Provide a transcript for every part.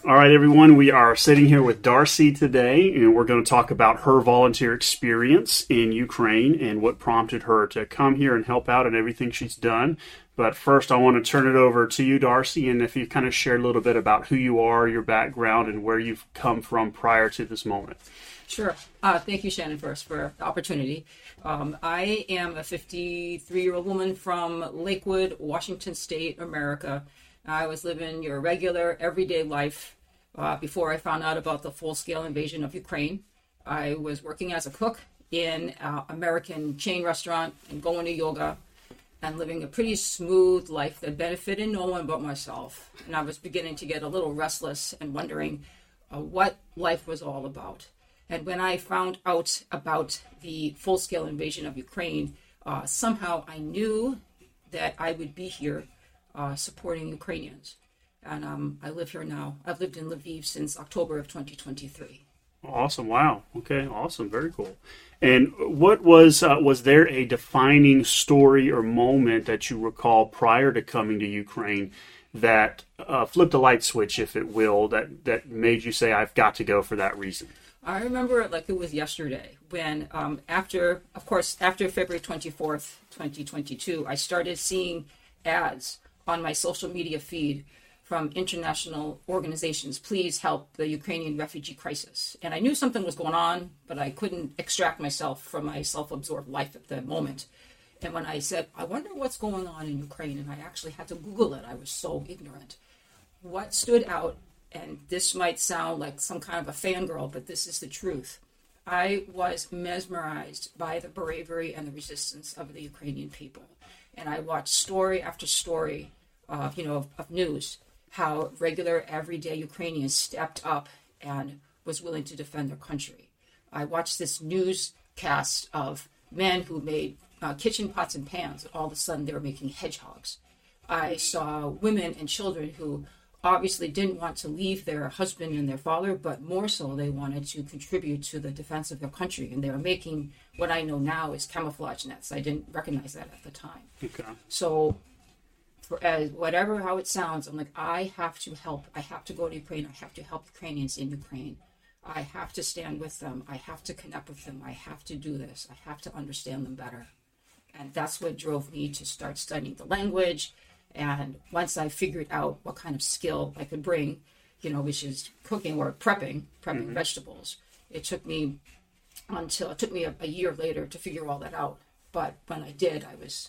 All right, everyone, we are sitting here with Darcy today, and we're going to talk about her volunteer experience in Ukraine and what prompted her to come here and help out and everything she's done. But first, I want to turn it over to you, Darcy, and if you kind of share a little bit about who you are, your background, and where you've come from prior to this moment. Sure. Thank you, Shannon, first for the opportunity. I am a 53-year-old woman from Lakewood, Washington State, America. I was living your regular, everyday life before I found out about the full-scale invasion of Ukraine. I was working as a cook in an American chain restaurant and going to yoga and living a pretty smooth life that benefited no one but myself. And I was beginning to get a little restless and wondering what life was all about. And when I found out about the full-scale invasion of Ukraine, somehow I knew that I would be here supporting Ukrainians. And I live here now. I've lived in Lviv since October of 2023. Awesome. Wow. Okay. Awesome. Very cool. And what was there a defining story or moment that you recall prior to coming to Ukraine that flipped a light switch, if it will, that made you say, I've got to go for that reason? I remember it like it was yesterday when after February 24th, 2022, I started seeing ads on my social media feed from international organizations, please help the Ukrainian refugee crisis. And I knew something was going on, but I couldn't extract myself from my self-absorbed life at the moment. And when I said, I wonder what's going on in Ukraine, and I actually had to Google it, I was so ignorant. What stood out, and this might sound like some kind of a fangirl, but this is the truth. I was mesmerized by the bravery and the resistance of the Ukrainian people. And I watched story after story of news, how regular, everyday Ukrainians stepped up and was willing to defend their country. I watched this newscast of men who made kitchen pots and pans, and all of a sudden they were making hedgehogs. I saw women and children who obviously didn't want to leave their husband and their father, but more so they wanted to contribute to the defense of their country. And they were making what I know now is camouflage nets. I didn't recognize that at the time. Okay. So how it sounds, I'm like, I have to help. I have to go to Ukraine. I have to help Ukrainians in Ukraine. I have to stand with them. I have to connect with them. I have to do this. I have to understand them better. And that's what drove me to start studying the language. And once I figured out what kind of skill I could bring, which is cooking or prepping vegetables, it took me a year later to figure all that out. But when I did,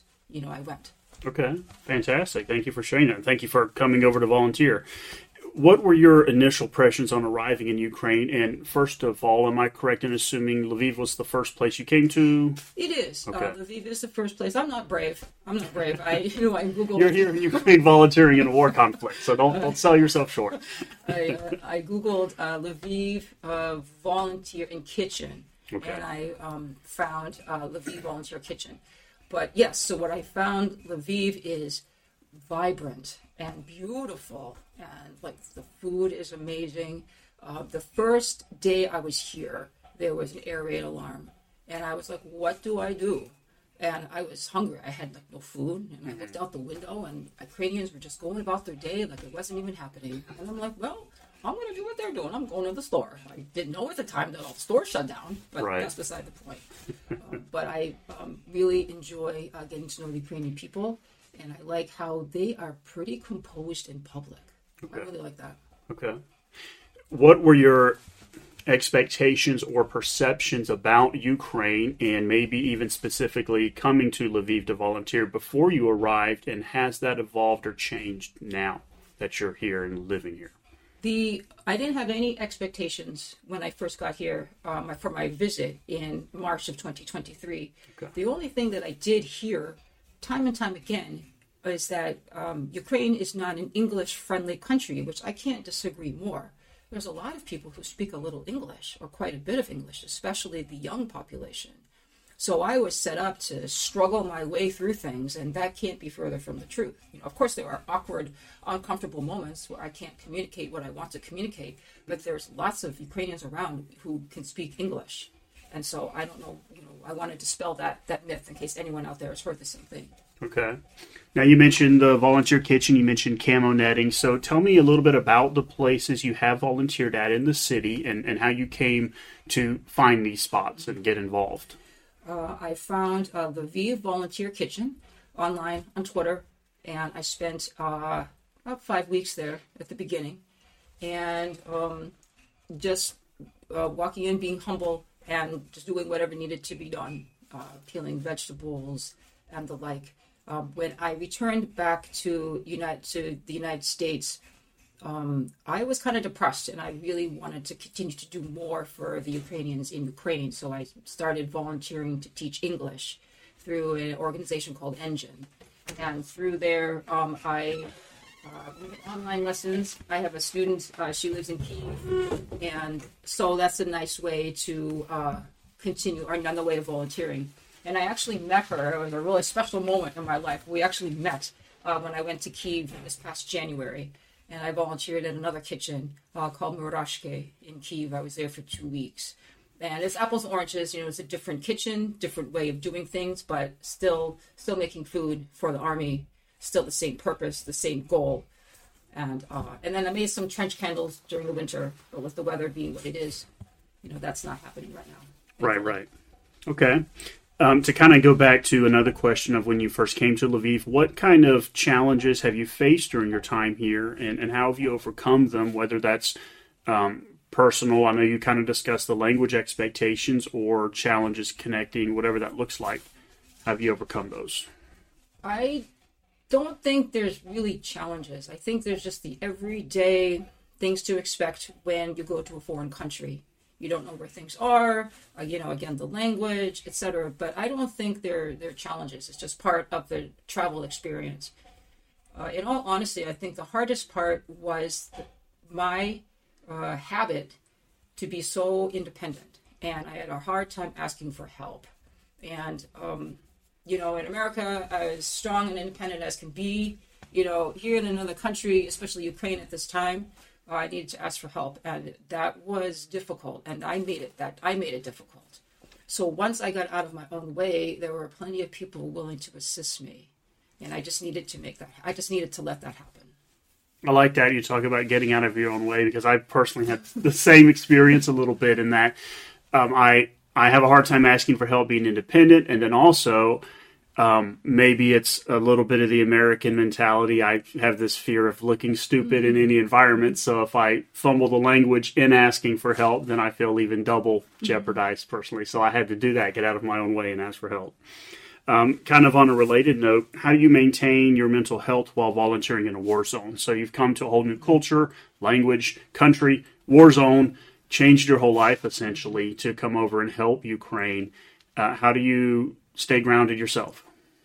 I went. Okay, fantastic. Thank you for sharing that. Thank you for coming over to volunteer. What were your initial impressions on arriving in Ukraine? And first of all, am I correct in assuming Lviv was the first place you came to? It is. Okay. Lviv is the first place. I'm not brave. I Googled. You're here in Ukraine volunteering in a war conflict, so don't sell yourself short. I Googled Lviv volunteer in kitchen, okay. And I found Lviv volunteer kitchen. But yes, so what I found, Lviv is vibrant and beautiful, and like the food is amazing. The first day I was here, there was an air raid alarm, and I was like, what do I do? And I was hungry. I had no food, and I looked out the window, and Ukrainians were just going about their day like it wasn't even happening. And I'm like, well, I'm going to do what they're doing. I'm going to the store. I didn't know at the time that all the stores shut down, but right. That's beside the point. But I really enjoy getting to know the Ukrainian people, and I like how they are pretty composed in public. Okay. I really like that. Okay. What were your expectations or perceptions about Ukraine, and maybe even specifically coming to Lviv to volunteer before you arrived, and has that evolved or changed now that you're here and living here? I didn't have any expectations when I first got here for my visit in March of 2023. Okay. The only thing that I did hear time and time again is that Ukraine is not an English-friendly country, which I can't disagree more. There's a lot of people who speak a little English, or quite a bit of English, especially the young population. So I was set up to struggle my way through things, and that can't be further from the truth. Of course, there are awkward, uncomfortable moments where I can't communicate what I want to communicate, but there's lots of Ukrainians around who can speak English. And so I don't know, I want to dispel that myth in case anyone out there has heard the same thing. Okay. Now, you mentioned the volunteer kitchen, you mentioned camo netting. So tell me a little bit about the places you have volunteered at in the city and how you came to find these spots and get involved. I found the Lviv Volunteer Kitchen online on Twitter, and I spent about 5 weeks there at the beginning. And just walking in, being humble, and just doing whatever needed to be done, peeling vegetables and the like. When I returned back to the United States, I was kind of depressed, and I really wanted to continue to do more for the Ukrainians in Ukraine. So I started volunteering to teach English through an organization called Engine. And through there, I online lessons. I have a student, she lives in Kyiv, and so that's a nice way to continue on the way of volunteering. And I actually met her. It was a really special moment in my life. We actually met when I went to Kyiv this past January, and I volunteered at another kitchen called Murashke in Kyiv. I was there for 2 weeks. And it's apples and oranges, it's a different kitchen, different way of doing things, but still making food for the army, still the same purpose, the same goal. And then I made some trench candles during the winter, but with the weather being what it is, that's not happening right now. Right. Okay. To kind of go back to another question of when you first came to Lviv, what kind of challenges have you faced during your time here, and how have you overcome them, whether that's personal, I know you kind of discussed the language expectations, or challenges connecting, whatever that looks like. How have you overcome those? I don't think there's really challenges. I think there's just the everyday things to expect when you go to a foreign country. You don't know where things are, again, the language, etc. But I don't think they're challenges. It's just part of the travel experience. In all honesty, I think the hardest part was my habit to be so independent. And I had a hard time asking for help. And, in America, as strong and independent as can be, here in another country, especially Ukraine at this time, I needed to ask for help, and that was difficult, and I made it difficult. So once I got out of my own way, there were plenty of people willing to assist me, and I just needed to let that happen. I like that you talk about getting out of your own way, because I personally had the same experience a little bit in that I have a hard time asking for help, being independent, and then also maybe it's a little bit of the American mentality. I have this fear of looking stupid in any environment. So if I fumble the language in asking for help, then I feel even double jeopardized personally. So I had to do that, get out of my own way and ask for help. Kind of on a related note, how do you maintain your mental health while volunteering in a war zone? So you've come to a whole new culture, language, country, war zone, changed your whole life essentially to come over and help Ukraine. How do you stay grounded yourself?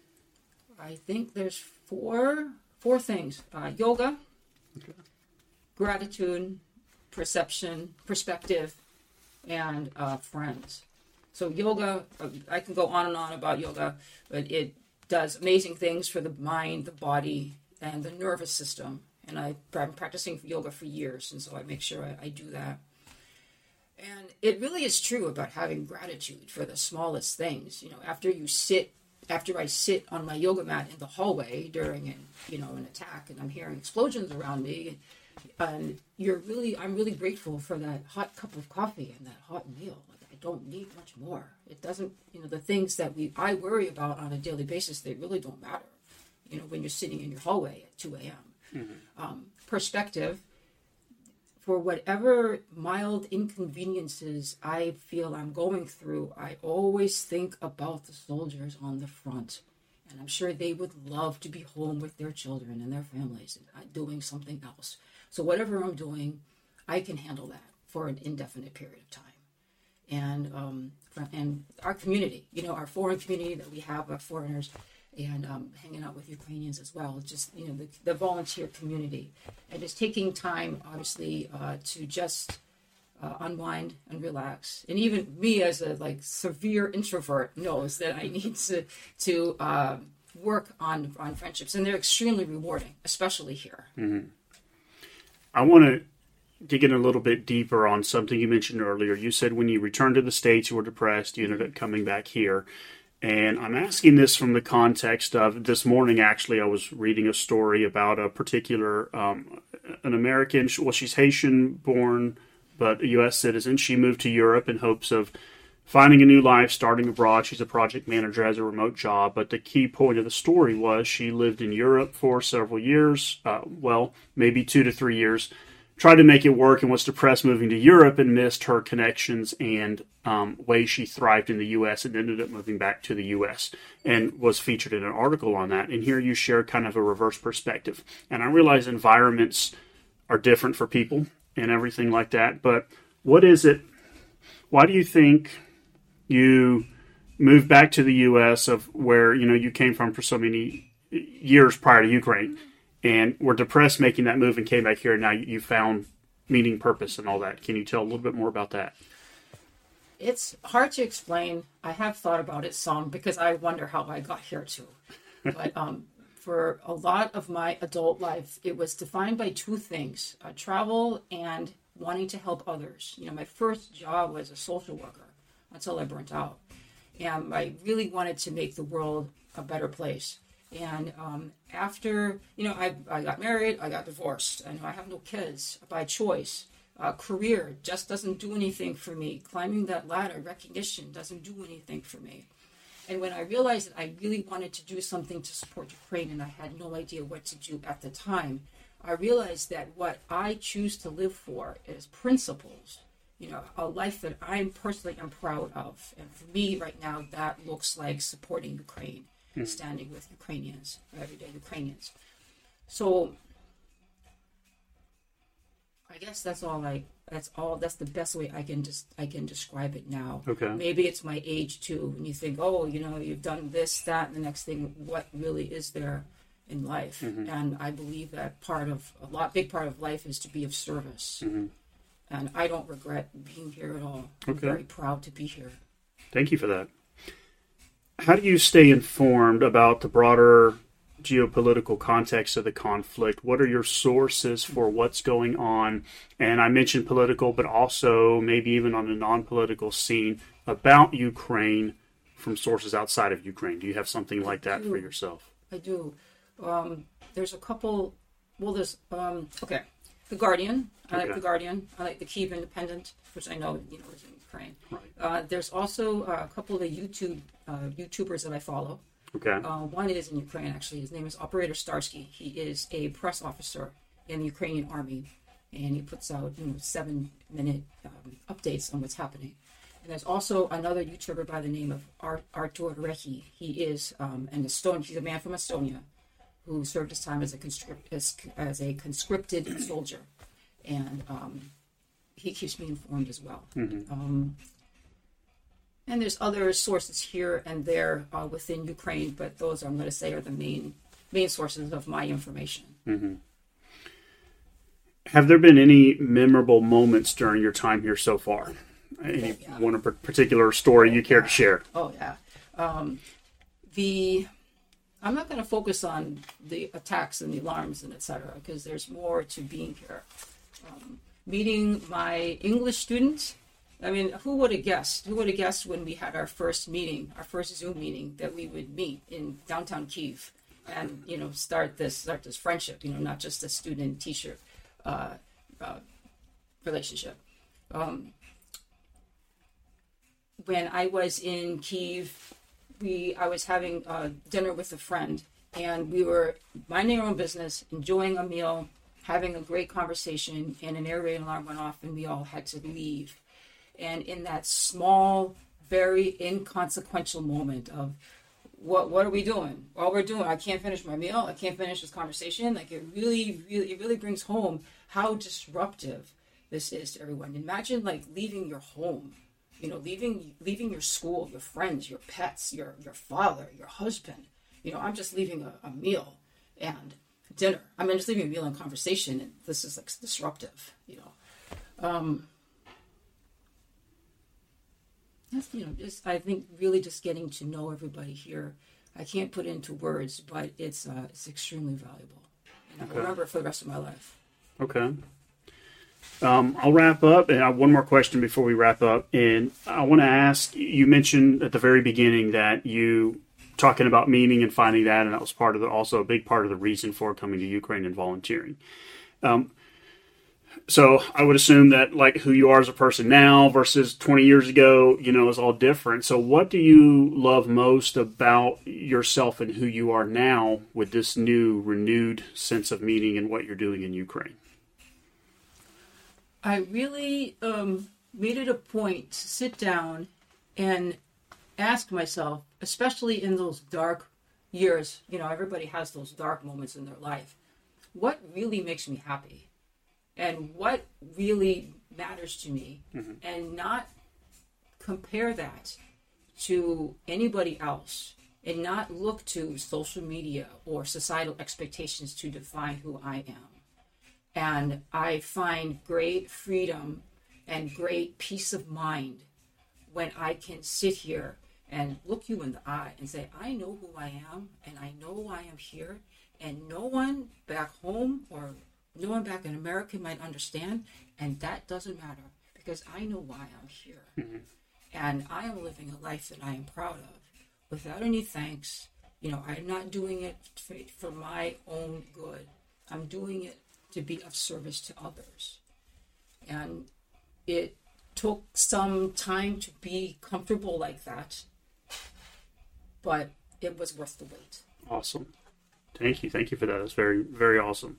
I think there's four things: yoga, gratitude, perspective, and friends. So yoga, I can go on and on about yoga, but it does amazing things for the mind, the body, and the nervous system. And I've been practicing yoga for years, and so I make sure I do that. And it really is true about having gratitude for the smallest things. After I sit on my yoga mat in the hallway during an attack, and I'm hearing explosions around me, and I'm really grateful for that hot cup of coffee and that hot meal. Like, I don't need much more. It doesn't, the things that I worry about on a daily basis, they really don't matter. When you're sitting in your hallway at 2 a.m. Mm-hmm. Perspective. For whatever mild inconveniences I feel I'm going through, I always think about the soldiers on the front. And I'm sure they would love to be home with their children and their families and doing something else. So whatever I'm doing, I can handle that for an indefinite period of time. And our community, our foreign community that we have of foreigners, and hanging out with Ukrainians as well, just, the volunteer community. And just taking time, obviously, to just unwind and relax. And even me as a severe introvert knows that I need to work on friendships. And they're extremely rewarding, especially here. Mm-hmm. I want to dig in a little bit deeper on something you mentioned earlier. You said when you returned to the States, you were depressed. You ended up coming back here. And I'm asking this from the context of this morning, actually, I was reading a story about a particular, an American, well, she's Haitian born, but a U.S. citizen. She moved to Europe in hopes of finding a new life, starting abroad. She's a project manager, has a remote job. But the key point of the story was she lived in Europe for several years, maybe 2 to 3 years, tried to make it work and was depressed moving to Europe and missed her connections and ways she thrived in the U.S. and ended up moving back to the U.S. and was featured in an article on that. And here you share kind of a reverse perspective. And I realize environments are different for people and everything like that. But what is it? Why do you think you moved back to the U.S. of where, you came from for so many years prior to Ukraine and were depressed making that move and came back here and now you found meaning, purpose, and all that? Can you tell a little bit more about that? It's hard to explain. I have thought about it some because I wonder how I got here too. But for a lot of my adult life, it was defined by two things, travel and wanting to help others. My first job was a social worker until I burnt out. And I really wanted to make the world a better place. And after, I got married, I got divorced. I have no kids by choice. Career just doesn't do anything for me. Climbing that ladder, recognition doesn't do anything for me. And when I realized that I really wanted to do something to support Ukraine and I had no idea what to do at the time, I realized that what I choose to live for is principles, a life that I personally am proud of. And for me right now, that looks like supporting Ukraine, standing with Ukrainians, everyday Ukrainians. So I guess that's the best way I can describe it now. Okay. Maybe it's my age too. When you think, you've done this, that, and the next thing, what really is there in life? Mm-hmm. And I believe that big part of life is to be of service. Mm-hmm. And I don't regret being here at all. I'm very proud to be here. Thank you for that. How do you stay informed about the broader geopolitical context of the conflict? What are your sources for what's going on? And I mentioned political, but also maybe even on a non-political scene about Ukraine from sources outside of Ukraine. Do you have something like that for yourself? I do. There's a couple. Well, there's The Guardian. I like The Guardian. I like the Kyiv Independent, which I know is in Ukraine. Right. There's also a couple of the YouTubers that I follow. Okay. One is in Ukraine, actually. His name is Operator Starsky. He is a press officer in the Ukrainian army, and he puts out 7-minute updates on what's happening. And there's also another YouTuber by the name of Artur Rehi. He is an Estonian. He's a man from Estonia who served his time as a conscripted soldier, and he keeps me informed as well. Mm-hmm. And there's other sources here and there within Ukraine, but those I'm going to say are the main sources of my information. Mm-hmm. Have there been any memorable moments during your time here so far? One particular story you care to share? Oh yeah. I'm not going to focus on the attacks and the alarms and etc. because there's more to being here. Meeting my English students. I mean, who would have guessed? Who would have guessed when we had our first Zoom meeting, that we would meet in downtown Kyiv and start this friendship. Not just a student teacher relationship. When I was in Kyiv, I was having dinner with a friend, and we were minding our own business, enjoying a meal, having a great conversation, and an air raid alarm went off, and we all had to leave. And in that small, very inconsequential moment of what are we doing? All we're doing, I can't finish my meal, I can't finish this conversation. Like it really brings home how disruptive this is to everyone. Imagine like leaving your home, leaving your school, your friends, your pets, your father, your husband. I'm just leaving a meal and dinner. I'm just leaving a meal and conversation, and this is like disruptive. I think really just getting to know everybody here. I can't put it into words, but it's extremely valuable, and I'll remember it for the rest of my life. Okay. I'll wrap up, and I have one more question before we wrap up. And I want to ask, you mentioned at the very beginning that you talking about meaning and finding that, and that was part of also a big part of the reason for coming to Ukraine and volunteering. So I would assume that like who you are as a person now versus 20 years ago, is all different. So what do you love most about yourself and who you are now with this new renewed sense of meaning and what you're doing in Ukraine? I really made it a point to sit down and ask myself, especially in those dark years, everybody has those dark moments in their life, what really makes me happy? And what really matters to me, and not compare that to anybody else, and not look to social media or societal expectations to define who I am. And I find great freedom and great peace of mind when I can sit here and look you in the eye and say, I know who I am, and I know why I'm here, and no one back home or no one back in America might understand, and that doesn't matter because I know why I'm here. And I am living a life that I am proud of without any thanks. I'm not doing it for my own good. I'm doing it to be of service to others. And it took some time to be comfortable like that, but it was worth the wait. Awesome. Thank you for that. That's very, very awesome.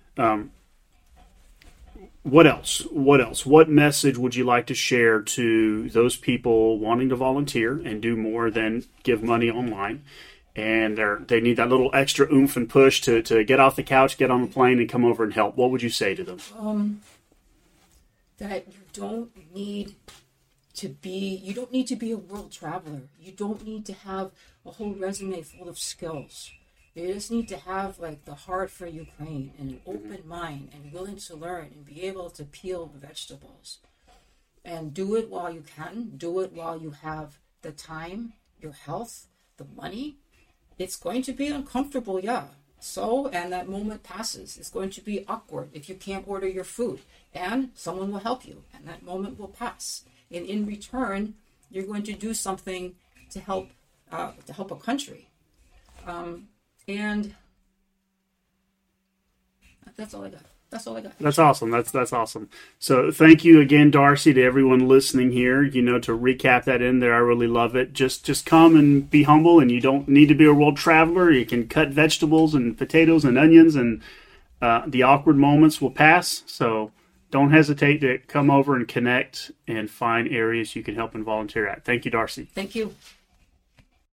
What else? What message would you like to share to those people wanting to volunteer and do more than give money online? And they need that little extra oomph and push to get off the couch, get on the plane, and come over and help. What would you say to them? That you don't need to be a world traveler. You don't need to have a whole resume full of skills. You just need to have the heart for Ukraine and an open mind and willing to learn and be able to peel the vegetables. And do it while you can. Do it while you have the time, your health, the money. It's going to be uncomfortable, yeah. And that moment passes. It's going to be awkward if you can't order your food. And someone will help you, and that moment will pass. And in return, you're going to do something to help a country. And that's all I got. That's awesome. That's awesome. So thank you again, Darcy, to everyone listening here. To recap that in there, I really love it. Just come and be humble, and you don't need to be a world traveler. You can cut vegetables and potatoes and onions, and the awkward moments will pass. So don't hesitate to come over and connect and find areas you can help and volunteer at. Thank you, Darcy. Thank you.